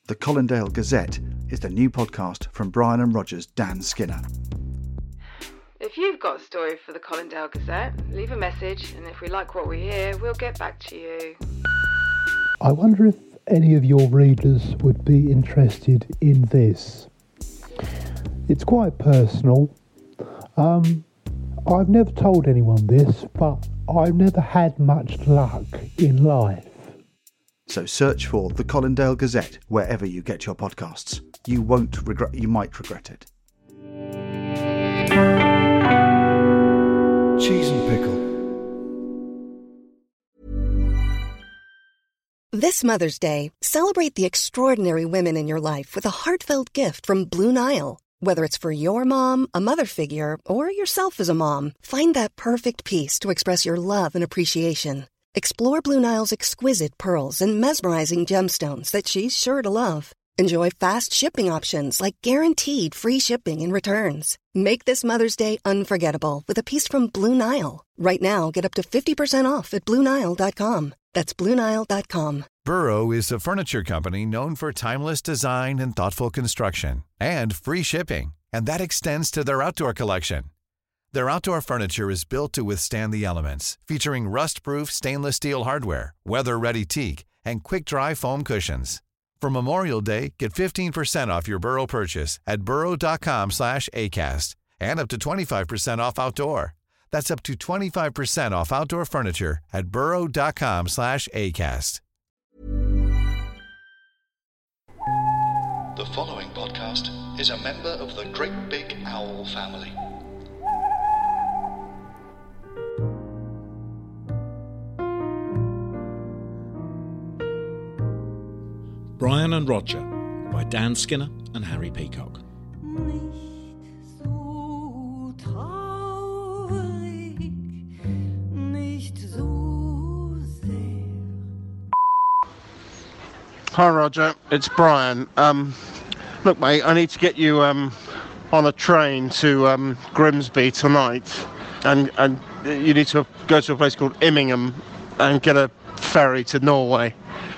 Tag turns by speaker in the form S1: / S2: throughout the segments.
S1: The Colindale Gazette is the new podcast from Brian and Roger's Dan Skinner.
S2: If you've got a story for the Colindale Gazette, leave a message, and if we like what we hear, we'll get back to you.
S3: I wonder if any of your readers would be interested in this. It's quite personal. I've never told anyone this, but I've never had much luck in life.
S1: So search for The Colindale Gazette wherever you get your podcasts. You might regret it. Cheese and pickle.
S4: This Mother's Day, celebrate the extraordinary women in your life with a heartfelt gift from Blue Nile. Whether it's for your mom, a mother figure, or yourself as a mom, find that perfect piece to express your love and appreciation. Explore Blue Nile's exquisite pearls and mesmerizing gemstones that she's sure to love. Enjoy fast shipping options like guaranteed free shipping and returns. Make this Mother's Day unforgettable with a piece from Blue Nile. Right now, get up to 50% off at BlueNile.com. That's BlueNile.com.
S5: Burrow is a furniture company known for timeless design and thoughtful construction, and free shipping, and that extends to their outdoor collection. Their outdoor furniture is built to withstand the elements, featuring rust-proof stainless steel hardware, weather-ready teak, and quick-dry foam cushions. For Memorial Day, get 15% off your Burrow purchase at burrow.com/ACAST, and up to 25% off outdoor. That's up to 25% off outdoor furniture at burrow.com/ACAST.
S6: The following podcast is a member of the Great Big Owl family.
S7: Brian and Roger by Dan Skinner and Harry Peacock.
S8: Hi Roger, it's Brian. Look mate, I need to get you on a train to Grimsby tonight, and you need to go to a place called Immingham and get a ferry to Norway.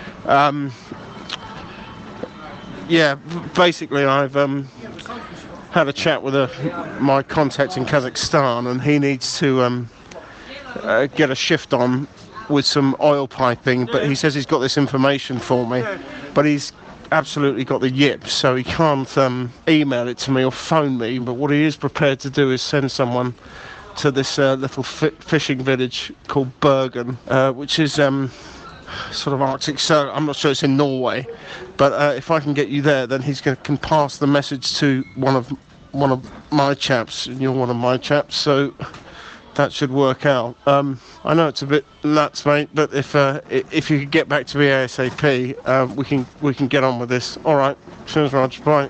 S8: Yeah, basically I've had a chat with my contact in Kazakhstan, and he needs to get a shift on with some oil piping, but he says he's got this information for me, but he's absolutely got the yips, so he can't email it to me or phone me. But what he is prepared to do is send someone to this little fishing village called Bergen, which is sort of Arctic. So I'm not sure it's in Norway, but if I can get you there, then can pass the message to one of my chaps, and you're one of my chaps, so that should work out. I know it's a bit nuts, mate, but if you could get back to me ASAP, we can get on with this. All right, cheers, Roger. Bye.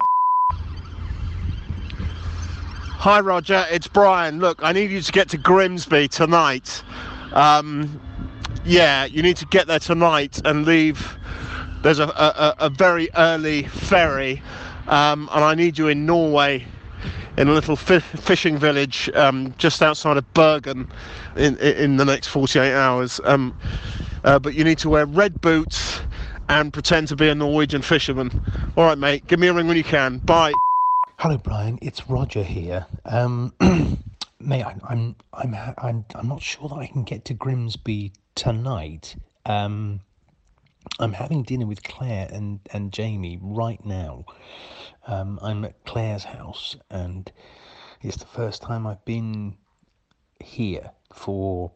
S8: Hi, Roger. It's Brian. Look, I need you to get to Grimsby tonight. Yeah, you need to get there tonight and leave. There's a very early ferry, and I need you in Norway, in a little fishing village just outside of Bergen in the next 48 hours. But you need to wear red boots and pretend to be a Norwegian fisherman. All right, mate. Give me a ring when you can. Bye.
S3: Hello, Brian. It's Roger here. Mate, I'm not sure that I can get to Grimsby tonight. I'm having dinner with Claire and Jamie right now. I'm at Claire's house, and it's the first time I've been here for,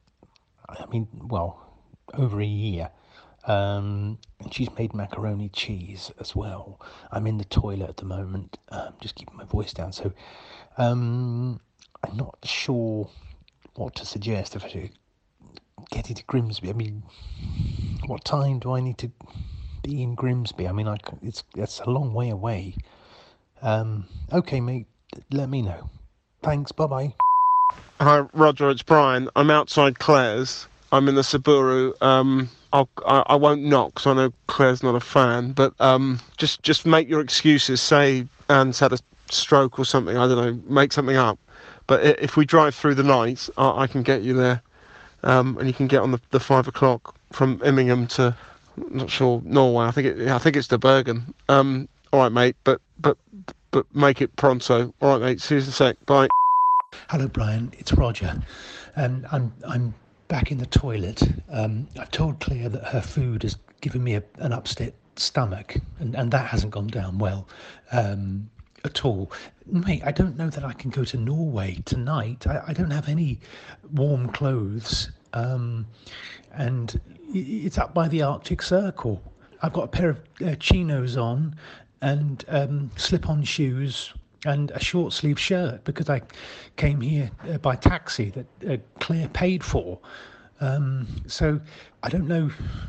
S3: over a year. And she's made macaroni cheese as well. I'm in the toilet at the moment, just keeping my voice down. So I'm not sure what to suggest if I should get into Grimsby. I mean, what time do I need to be in Grimsby? I mean, it's a long way away. Okay, mate, let me know. Thanks, bye-bye.
S8: Hi, Roger, it's Brian. I'm outside Claire's. I'm in the Subaru. I won't knock, because I know Claire's not a fan, but just make your excuses. Say Anne's had a stroke or something, I don't know, make something up. But if we drive through the night, I can get you there, and you can get on the 5 o'clock from Immingham to I'm not sure. Norway. I think it's the Bergen. All right, mate. But make it pronto. All right, mate. See you in a sec. Bye.
S3: Hello, Brian. It's Roger. I'm back in the toilet. I've told Claire that her food has given me an upset stomach, and that hasn't gone down well at all. Mate, I don't know that I can go to Norway tonight. I don't have any warm clothes, and it's up by the Arctic Circle. I've got a pair of chinos on and slip-on shoes and a short-sleeve shirt because I came here by taxi that Claire paid for. So I don't know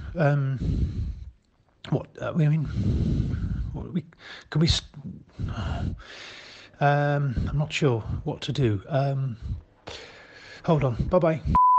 S3: I'm not sure what to do. Hold on. Bye-bye.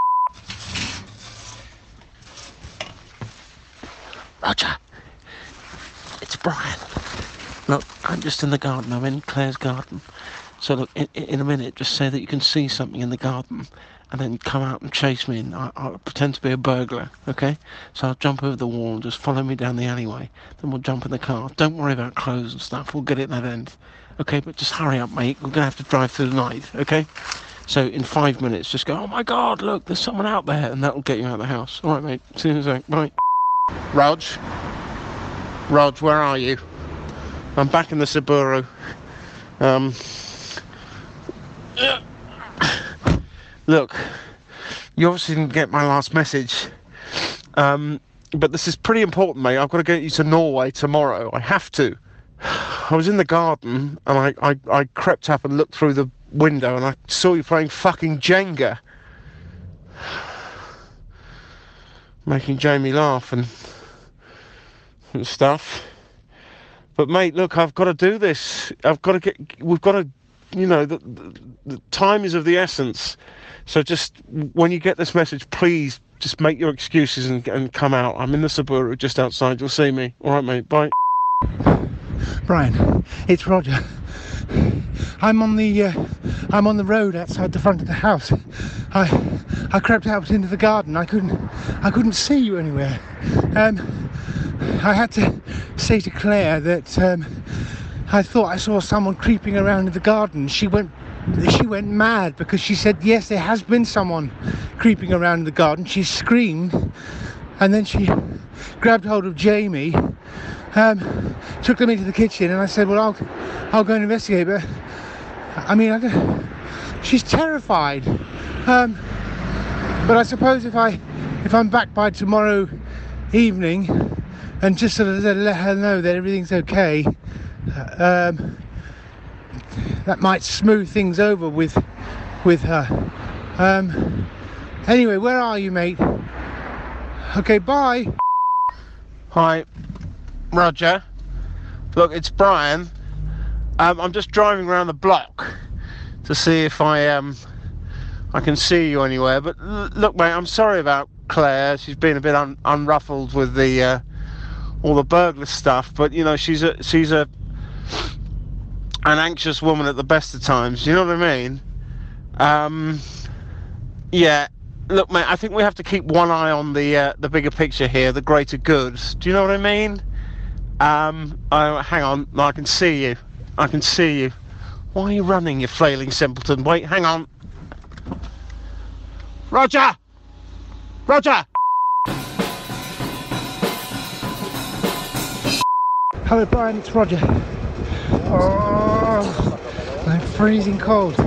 S8: Roger, it's Brian. Look, I'm just in the garden. I'm in Claire's garden. So look, in a minute, just say that you can see something in the garden, and then come out and chase me, and I'll pretend to be a burglar, okay? So I'll jump over the wall and just follow me down the alleyway. Then we'll jump in the car. Don't worry about clothes and stuff. We'll get it at that end. Okay, but just hurry up, mate. We're going to have to drive through the night, okay? So in 5 minutes, just go, oh my God, look, there's someone out there, and that'll get you out of the house. All right, mate. See you in a sec. Bye. Rog, where are you? I'm back in the Subaru. Look, you obviously didn't get my last message, but this is pretty important, mate. I've got to get you to Norway tomorrow. I have to. I was in the garden, and I crept up and looked through the window, and I saw you playing fucking Jenga. Making Jamie laugh and stuff. But mate, look, I've got to do this. We've got to, the time is of the essence. So just, when you get this message, please just make your excuses and come out. I'm in the Subaru just outside. You'll see me. All right, mate. Bye.
S3: Brian, it's Roger. I'm on the road outside the front of the house. I crept out into the garden. I couldn't see you anywhere. I had to say to Claire that I thought I saw someone creeping around in the garden. She went mad because she said, yes, there has been someone creeping around in the garden. She screamed, and then she grabbed hold of Jamie, took them into the kitchen, and I said, well, I'll go and investigate. But I mean, she's terrified. But I suppose if I'm back by tomorrow evening and just sort of let her know that everything's okay, that might smooth things over with her. Anyway, where are you, mate? Okay, bye.
S8: Hi, Roger. Look, it's Brian. I'm just driving around the block to see if I can see you anywhere. But look, mate, I'm sorry about Claire. She's been a bit unruffled with the all the burglar stuff. But she's an anxious woman at the best of times. You know what I mean? Yeah. Look, mate, I think we have to keep one eye on the bigger picture here, the greater good. Do you know what I mean? Hang on. No, I can see you. I can see you. Why are you running, you flailing simpleton? Wait, hang on. Roger! Roger!
S3: Hello, Brian, it's Roger. Oh, I'm freezing cold.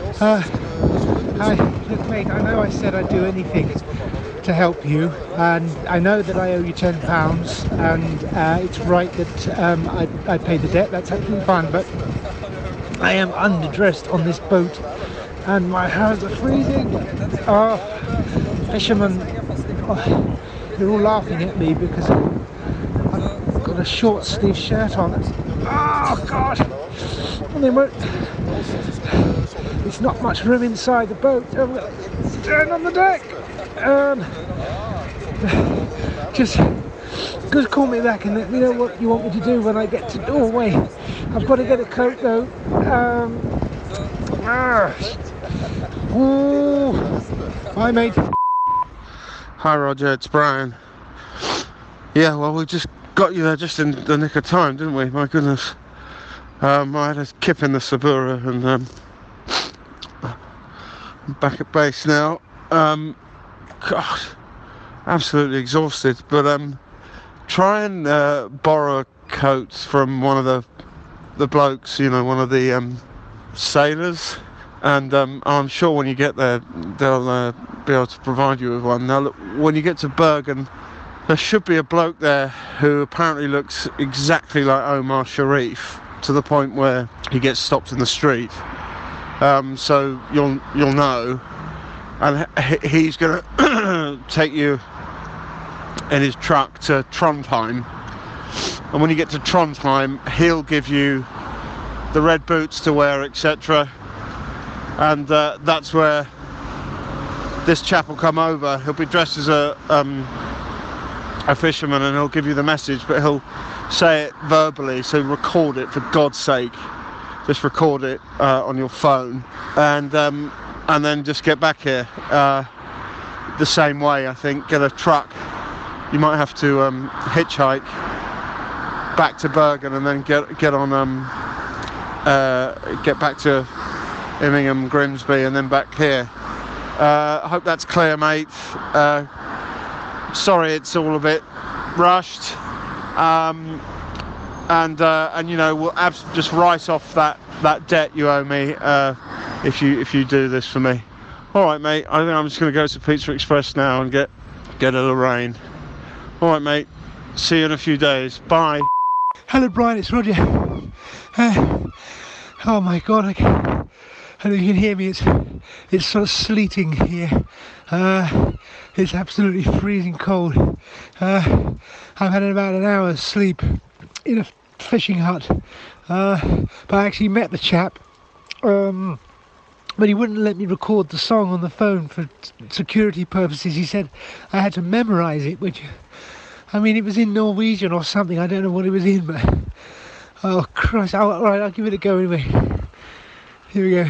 S3: Look, mate, I know I said I'd do anything to help you, and I know that I owe you £10, and it's right that I paid the debt. That's absolutely fine, but I am underdressed on this boat, and my hands are freezing. Oh, fishermen, they're all laughing at me because I've got a short sleeve shirt on. Oh God! And they won't. It's not much room inside the boat. I'm going to stand on the deck. Just call me back and let me know what you want me to do when I get to Norway. I've got to get a coat though. Hi, mate.
S8: Hi, Roger. It's Brian. Yeah, well, we just got you there just in the nick of time, didn't we? My goodness. I had a kip in the Subaru and I'm back at base now. God, absolutely exhausted. But try and borrow a coat from one of the blokes, one of the sailors. And I'm sure when you get there, they'll be able to provide you with one. Now, look, when you get to Bergen, there should be a bloke there who apparently looks exactly like Omar Sharif, to the point where he gets stopped in the street. So you'll know, and he's going to take you in his truck to Trondheim. And when you get to Trondheim, he'll give you the red boots to wear, etc. And that's where this chap will come over. He'll be dressed as a fisherman, and he'll give you the message, but he'll say it verbally, so record it, for God's sake. Just record it on your phone, and then just get back here the same way. I think get a truck. You might have to hitchhike back to Bergen, and then get back to Immingham, Grimsby, and then back here. I hope that's clear, mate. Sorry, it's all a bit rushed. And we'll just write off that debt you owe me if you do this for me. All right, mate. I think I'm just going to go to Pizza Express now and get a Lorraine. All right, mate. See you in a few days. Bye.
S3: Hello, Brian. It's Roger. Oh my God! I don't know if you can hear me. It's sort of sleeting here. It's absolutely freezing cold. I've had about an hour's sleep in a fishing hut, but I actually met the chap, but he wouldn't let me record the song on the phone for security purposes. He said I had to memorise it, which, I mean, it was in Norwegian or something. I don't know what it was in, but oh Christ! All right, I'll give it a go anyway. Here we go.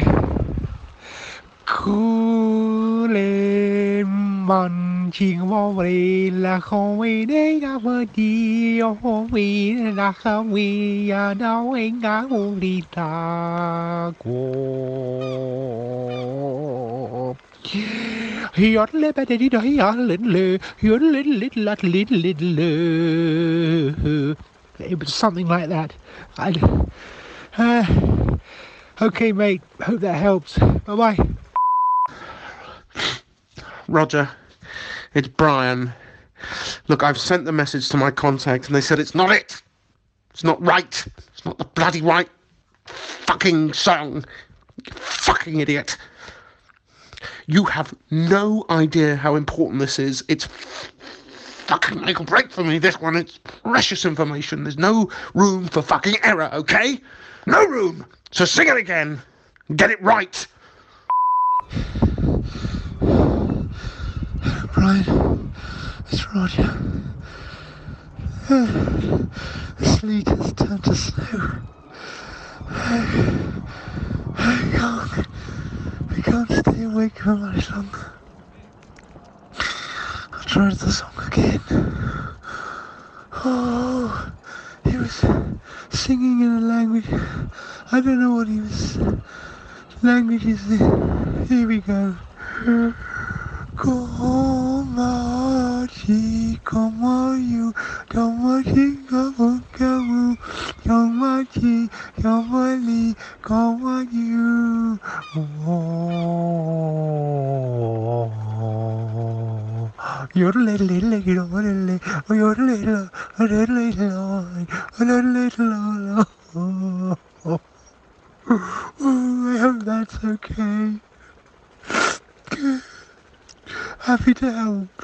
S3: Kule man ching wa we la khong we de ga wa di o we la kha we ya da we ga u li ta go yod le ba de di da ya le yod le lat le. It was something like that. Okay, mate. Hope that helps. Bye-bye.
S8: Roger, it's Brian. Look, I've sent the message to my contact, and they said it's not it. It's not right. It's not the bloody right fucking song. You fucking idiot. You have no idea how important this is. It's fucking make or break for me, this one. It's precious information. There's no room for fucking error, okay? No room. So sing it again. Get it right.
S3: Brian, it's Roger. The sleet has turned to snow. I can't stay awake for much longer. I'll try the song again. Oh, he was singing in a language. I don't know what he was. Language is this. Here we go. Komachi, komayu, komachi, komachi, komachi, komali, komayu. You're a little, you're a little. I hope that's okay. Happy to help.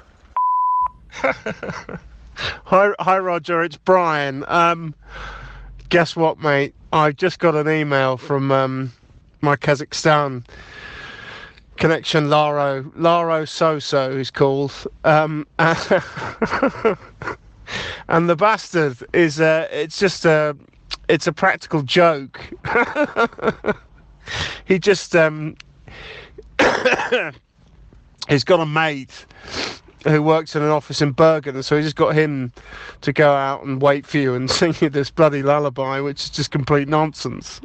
S8: Hi, Roger. It's Brian. Guess what, mate? I just got an email from my Kazakhstan connection, Laro Soso, he's called, and the bastard is it's a practical joke. He just he's got a mate who works in an office in Bergen, so he just got him to go out and wait for you and sing you this bloody lullaby, which is just complete nonsense.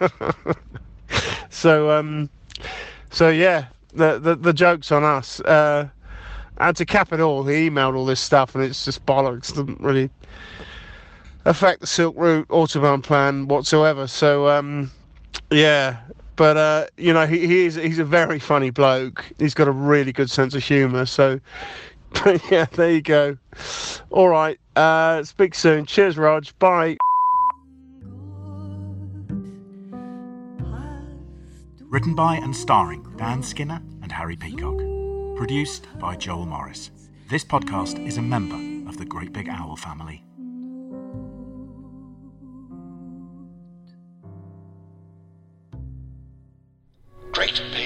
S8: So yeah, the joke's on us. And to cap it all, he emailed all this stuff, and it's just bollocks. Doesn't really affect the Silk Route Autobahn plan whatsoever. So yeah. But, he's a very funny bloke. He's got a really good sense of humour. So, yeah, there you go. All right. Speak soon. Cheers, Rog. Bye.
S9: Written by and starring Dan Skinner and Harry Peacock. Produced by Joel Morris. This podcast is a member of the Great Big Owl family.
S6: Great Big